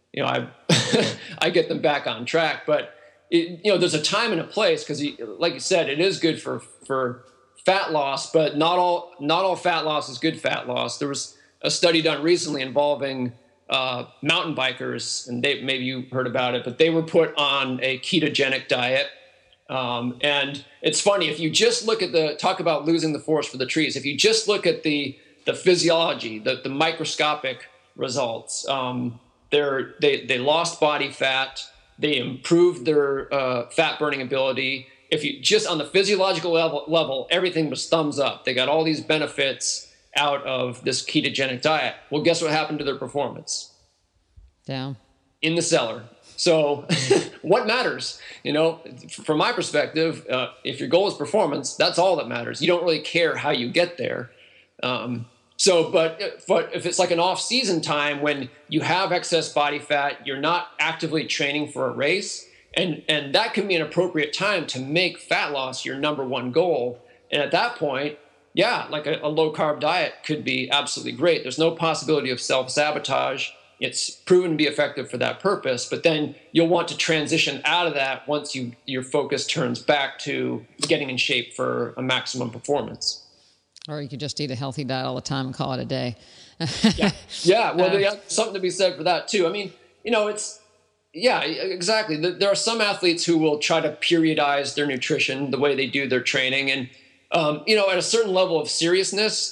Speaker 2: I get them back on track. But, there's a time and a place because, like you said, it is good for fat loss, but not all fat loss is good fat loss. There was a study done recently involving mountain bikers, and maybe you heard about it, but they were put on a ketogenic diet. And it's funny, if you just look at talk about losing the forest for the trees, if you just look at the physiology, the microscopic results, they lost body fat, they improved their fat burning ability. If you just on the physiological level, everything was thumbs up. They got all these benefits out of this ketogenic diet. Well, guess what happened to their performance?
Speaker 1: Down.
Speaker 2: In the cellar. So what matters? From my perspective, if your goal is performance, that's all that matters. You don't really care how you get there. But if it's like an off-season time when you have excess body fat, you're not actively training for a race, and that can be an appropriate time to make fat loss your number one goal. And at that point, yeah, like a low-carb diet could be absolutely great. There's no possibility of self-sabotage. It's proven to be effective for that purpose, but then you'll want to transition out of that once your focus turns back to getting in shape for a maximum performance.
Speaker 1: Or you could just eat a healthy diet all the time and call it a day.
Speaker 2: Yeah. Well, there's something to be said for that too. I mean, exactly. There are some athletes who will try to periodize their nutrition the way they do their training, and at a certain level of seriousness,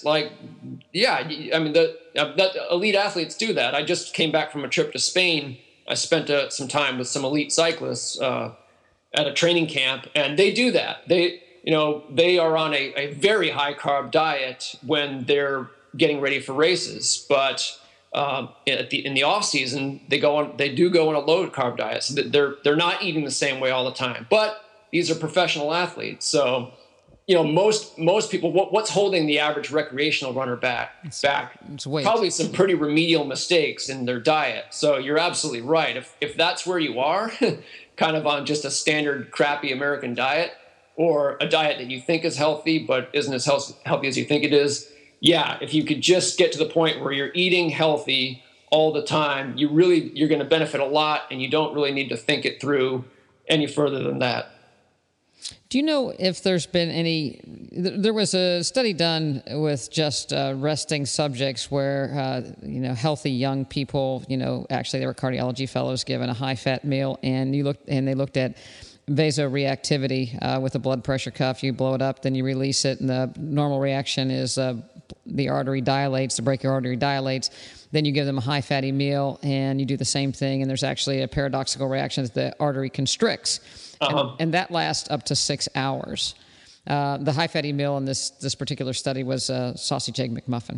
Speaker 2: that elite athletes do that. I just came back from a trip to Spain. I spent some time with some elite cyclists at a training camp, and they do that. they are on a very high carb diet when they're getting ready for races, but in the off season they do go on a low carb diet. So they're not eating the same way all the time. But these are professional athletes, so most people, what's holding the average recreational runner back?
Speaker 1: It's weight.
Speaker 2: Probably some pretty remedial mistakes in their diet. So you're absolutely right. If that's where you are, kind of on just a standard crappy American diet, or a diet that you think is healthy but isn't as healthy as you think it is, yeah, if you could just get to the point where you're eating healthy all the time, you're going to benefit a lot, and you don't really need to think it through any further than that.
Speaker 1: Do you know if there's been there was a study done with just resting subjects where, healthy young people, actually they were cardiology fellows given a high-fat meal, and they looked at vasoreactivity with a blood pressure cuff. You blow it up, then you release it, and the normal reaction is the artery dilates, the brachial artery dilates. Then you give them a high-fatty meal, and you do the same thing, and there's actually a paradoxical reaction that the artery constricts. And that lasts up to 6 hours. The high-fatty meal in this particular study was a sausage egg McMuffin.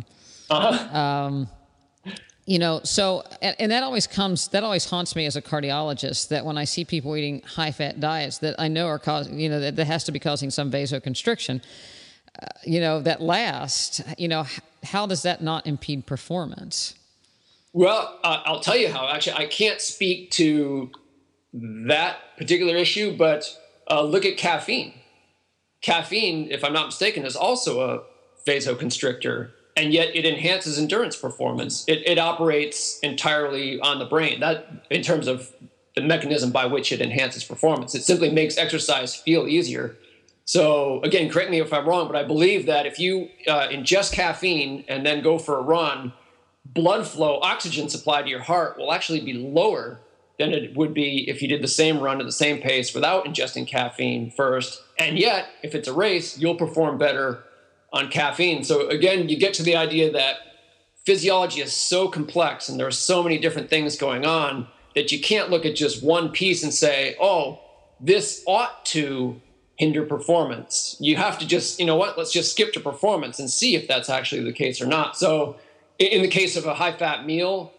Speaker 1: So and that always haunts me as a cardiologist, that when I see people eating high-fat diets that I know are causing, that has to be causing some vasoconstriction, that last, how does that not impede performance?
Speaker 2: Well, I'll tell you how. Actually, I can't speak to that particular issue, but look at caffeine. Caffeine, if I'm not mistaken, is also a vasoconstrictor, and yet it enhances endurance performance. It operates entirely on the brain, that in terms of the mechanism by which it enhances performance. It simply makes exercise feel easier. So again, correct me if I'm wrong, but I believe that if you ingest caffeine and then go for a run, blood flow, oxygen supply to your heart will actually be lower than it would be if you did the same run at the same pace without ingesting caffeine first. And yet, if it's a race, you'll perform better on caffeine. So again, you get to the idea that physiology is so complex and there are so many different things going on that you can't look at just one piece and say, oh, this ought to hinder performance. You have to just, let's just skip to performance and see if that's actually the case or not. So in the case of a high-fat meal,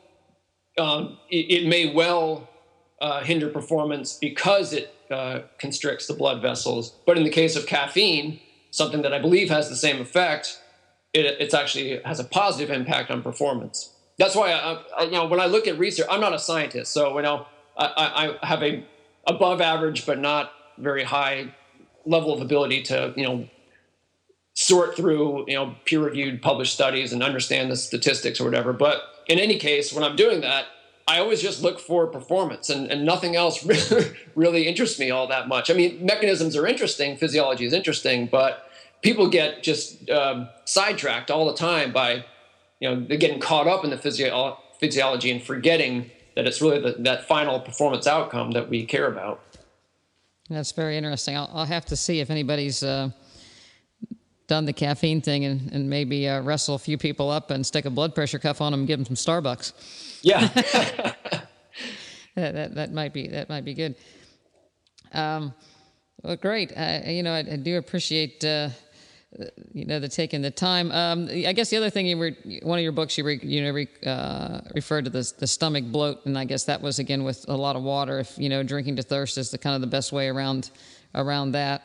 Speaker 2: it may well hinder performance because it constricts the blood vessels. But in the case of caffeine, something that I believe has the same effect, it actually has a positive impact on performance. That's why, when I look at research, I'm not a scientist, so I have a above average but not very high level of ability to sort through peer-reviewed published studies and understand the statistics or whatever. But in any case, when I'm doing that, I always just look for performance, and nothing else really interests me all that much. I mean, mechanisms are interesting, physiology is interesting, but people get just sidetracked all the time by, they're getting caught up in the physiology and forgetting that it's really that final performance outcome that we care about.
Speaker 1: That's very interesting. I'll have to see if anybody's done the caffeine thing and maybe wrestle a few people up and stick a blood pressure cuff on them and give them some Starbucks.
Speaker 2: Yeah.
Speaker 1: that might be good. Well, great. I do appreciate the taking the time. I guess the other thing one of your books you referred to the stomach bloat, and I guess that was again with a lot of water. If drinking to thirst is the kind of the best way around that.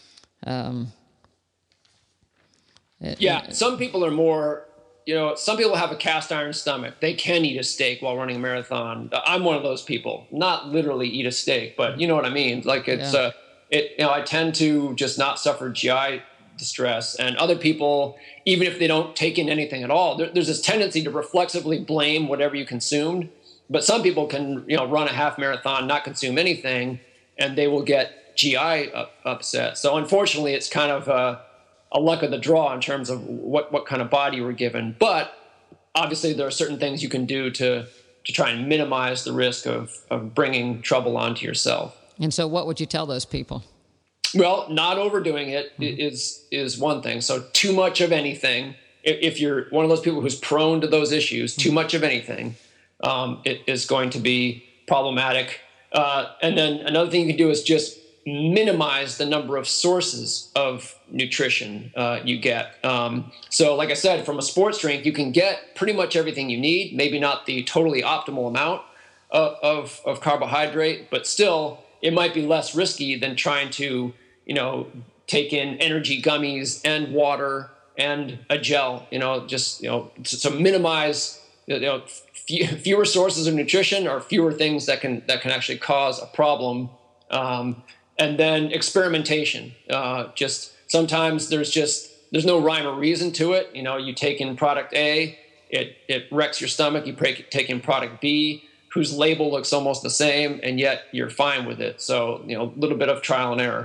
Speaker 2: Some people are more, some people have a cast iron stomach. They can eat a steak while running a marathon. I'm one of those people. Not literally eat a steak, but you know what I mean? Like I tend to just not suffer GI distress. And other people, even if they don't take in anything at all, there's this tendency to reflexively blame whatever you consumed. But some people can, run a half marathon, not consume anything, and they will get GI upset. So unfortunately, it's kind of a luck of the draw in terms of what kind of body you were given. But obviously there are certain things you can do to try and minimize the risk of bringing trouble onto yourself.
Speaker 1: And so what would you tell those people?
Speaker 2: Well, not overdoing it is one thing. So too much of anything, if you're one of those people who's prone to those issues, too much of anything, it is going to be problematic. And then another thing you can do is just minimize the number of sources of nutrition you get. So like I said, from a sports drink, you can get pretty much everything you need, maybe not the totally optimal amount of carbohydrate, but still it might be less risky than trying to, take in energy gummies and water and a gel, to minimize, fewer sources of nutrition or fewer things that can actually cause a problem. And then experimentation. Just sometimes there's no rhyme or reason to it. You take in product A, it wrecks your stomach. You take in product B, whose label looks almost the same, and yet you're fine with it. So, a little bit of trial and error.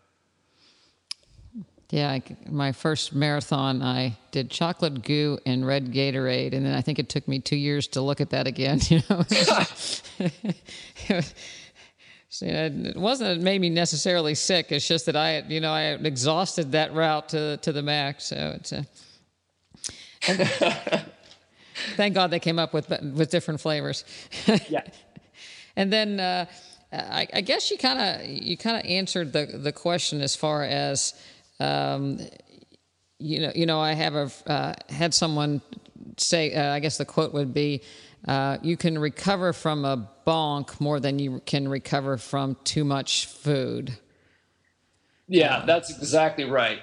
Speaker 1: Yeah, my first marathon, I did chocolate goo and red Gatorade, and then I think it took me 2 years to look at that again. So, it wasn't made me necessarily sick. It's just that I had exhausted that route to the max. So it's thank God they came up with different flavors.
Speaker 2: Yeah.
Speaker 1: And then I guess you kind of answered the question as far as I have had someone say, I guess the quote would be, you can recover from a bonk more than you can recover from too much food.
Speaker 2: Yeah, that's exactly right.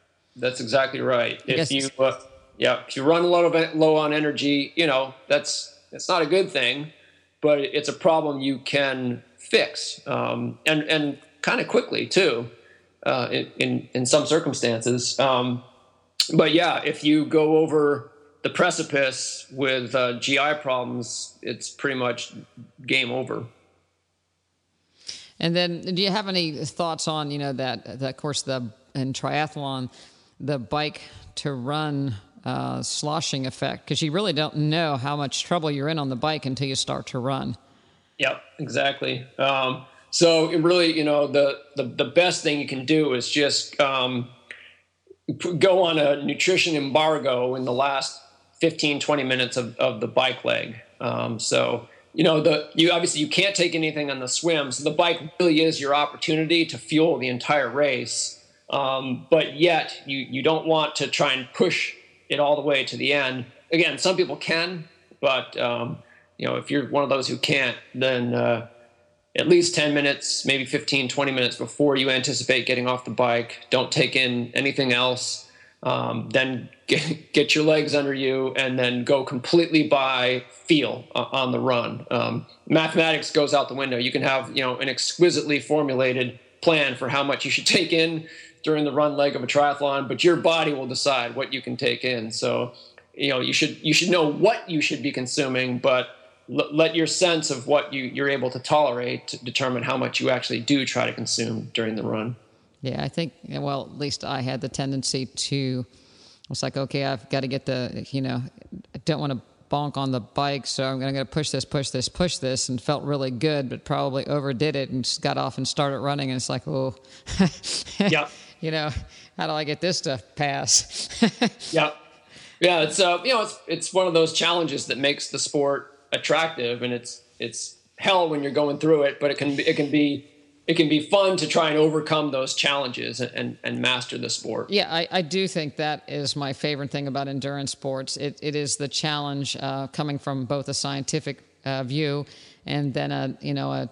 Speaker 2: If you run low on energy, that's not a good thing, but it's a problem you can fix, and kind of quickly too, in some circumstances. But yeah, if you go over the precipice with GI problems, it's pretty much game over.
Speaker 1: And then, do you have any thoughts on that of course in triathlon, the bike to run sloshing effect? Because you really don't know how much trouble you're in on the bike until you start to run.
Speaker 2: Yep, exactly. So it really, the best thing you can do is just go on a nutrition embargo in the last 15, 20 minutes of the bike leg. So, you can't take anything on the swim. So the bike really is your opportunity to fuel the entire race. But yet you don't want to try and push it all the way to the end. Again, some people can, but, if you're one of those who can't, then at least 10 minutes, maybe 15, 20 minutes before you anticipate getting off the bike, don't take in anything else. Then get your legs under you and then go completely by feel on the run. Mathematics goes out the window. You can have, an exquisitely formulated plan for how much you should take in during the run leg of a triathlon, but your body will decide what you can take in. So, you should know what you should be consuming, but let your sense of what you're able to tolerate to determine how much you actually do try to consume during the run.
Speaker 1: Yeah, I think, well, at least I had the tendency to, it's like, okay, I've got to get I don't want to bonk on the bike, so I'm going to push this, and felt really good, but probably overdid it and just got off and started running, and it's like, oh,
Speaker 2: yeah,
Speaker 1: how do I get this to pass?
Speaker 2: Yeah, it's it's one of those challenges that makes the sport attractive, and it's hell when you're going through it, but it can be fun to try and overcome those challenges and master the sport.
Speaker 1: Yeah, I do think that is my favorite thing about endurance sports. It is the challenge coming from both a scientific view and then a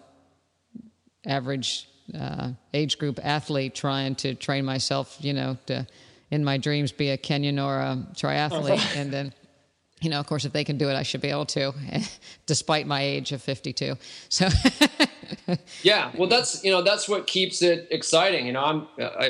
Speaker 1: average age group athlete trying to train myself, to in my dreams be a Kenyan or a triathlete, and then. Of course, if they can do it, I should be able to, despite my age of 52. So,
Speaker 2: yeah, well, that's what keeps it exciting. I'm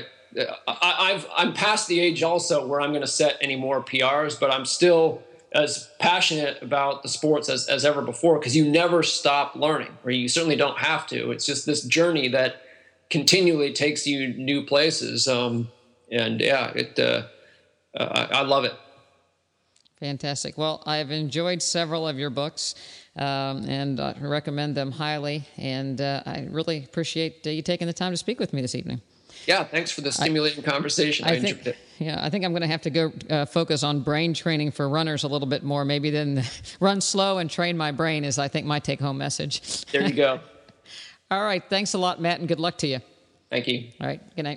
Speaker 2: past the age also where I'm going to set any more PRs, but I'm still as passionate about the sports as ever before, because you never stop learning, or you certainly don't have to. It's just this journey that continually takes you new places. And yeah, I love it.
Speaker 1: Fantastic. Well, I've enjoyed several of your books, and I recommend them highly. And I really appreciate you taking the time to speak with me this evening.
Speaker 2: Yeah, thanks for the stimulating conversation. I enjoyed it.
Speaker 1: Yeah, I think I'm going to have to go focus on brain training for runners a little bit more, maybe than run slow and train my brain is, I think, my take-home message.
Speaker 2: There you go.
Speaker 1: All right. Thanks a lot, Matt, and good luck to you.
Speaker 2: Thank you.
Speaker 1: All right. Good night.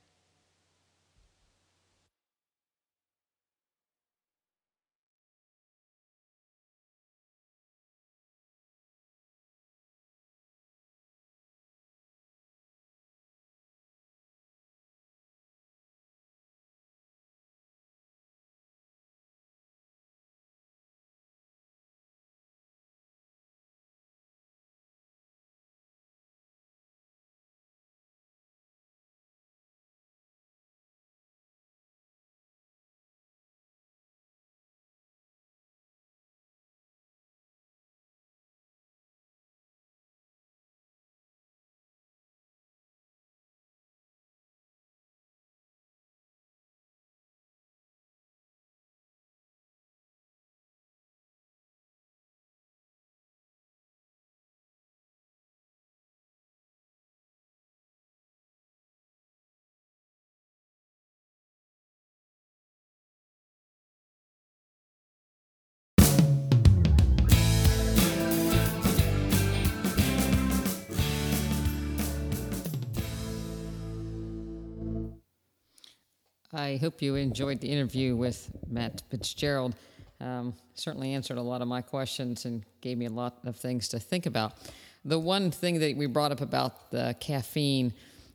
Speaker 1: I hope you enjoyed the interview with Matt Fitzgerald. Certainly answered a lot of my questions and gave me a lot of things to think about. The one thing that we brought up about the caffeine,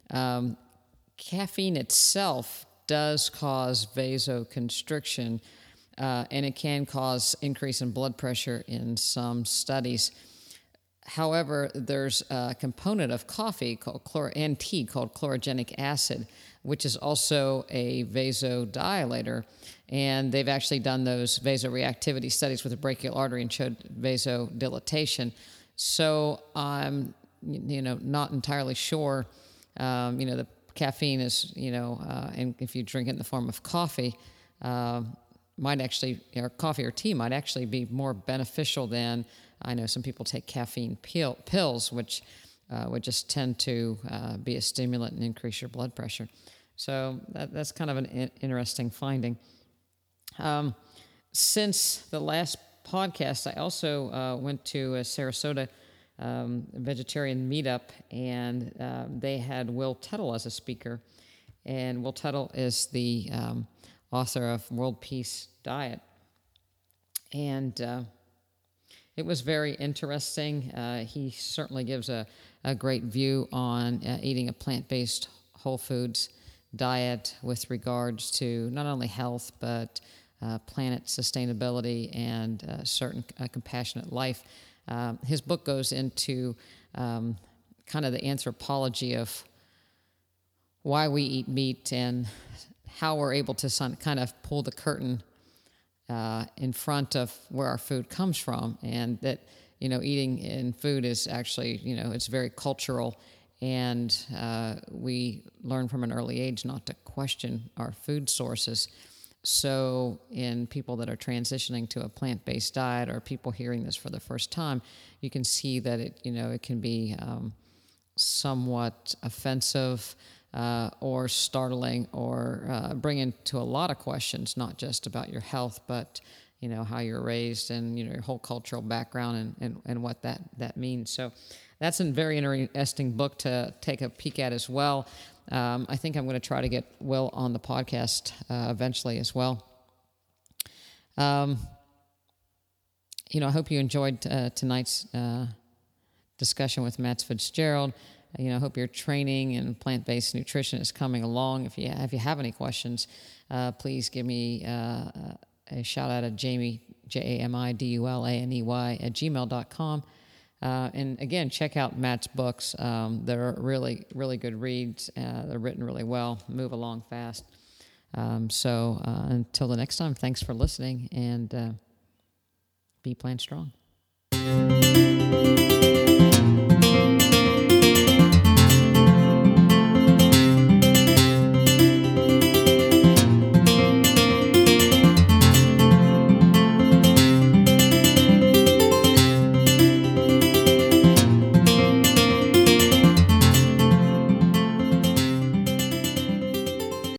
Speaker 1: caffeine itself does cause vasoconstriction, and it can cause increase in blood pressure in some studies. However, there's a component of coffee and tea called chlorogenic acid, which is also a vasodilator. And they've actually done those vasoreactivity studies with the brachial artery and showed vasodilatation. So I'm, not entirely sure. The caffeine is, and if you drink it in the form of coffee, might actually, or coffee or tea might actually be more beneficial than, I know some people take caffeine pills, which would just tend to be a stimulant and increase your blood pressure. So that's kind of an interesting finding. Since the last podcast, I also went to a Sarasota vegetarian meetup, and they had Will Tuttle as a speaker. And Will Tuttle is the author of World Peace Diet. And it was very interesting. He certainly gives a great view on eating a plant-based whole foods diet with regards to not only health, but planet sustainability and certain compassionate life. His book goes into kind of the anthropology of why we eat meat and how we're able to kind of pull the curtain in front of where our food comes from, and that, eating in food is actually, it's very cultural, and we learn from an early age not to question our food sources. So in people that are transitioning to a plant-based diet, or people hearing this for the first time, you can see that it can be somewhat offensive, or startling, or bring into a lot of questions, not just about your health, but how you're raised, and your whole cultural background, and what that means. So that's a very interesting book to take a peek at as well. I think I'm going to try to get Will on the podcast eventually as well. I hope you enjoyed tonight's discussion with Matt Fitzgerald. I hope your training in plant-based nutrition is coming along. If you have any questions, please give me a shout out at Jamie, JAMIDULANEY @gmail.com. And again, check out Matt's books. They're really, really good reads. They're written really well, move along fast. So until the next time, thanks for listening, and be plant strong.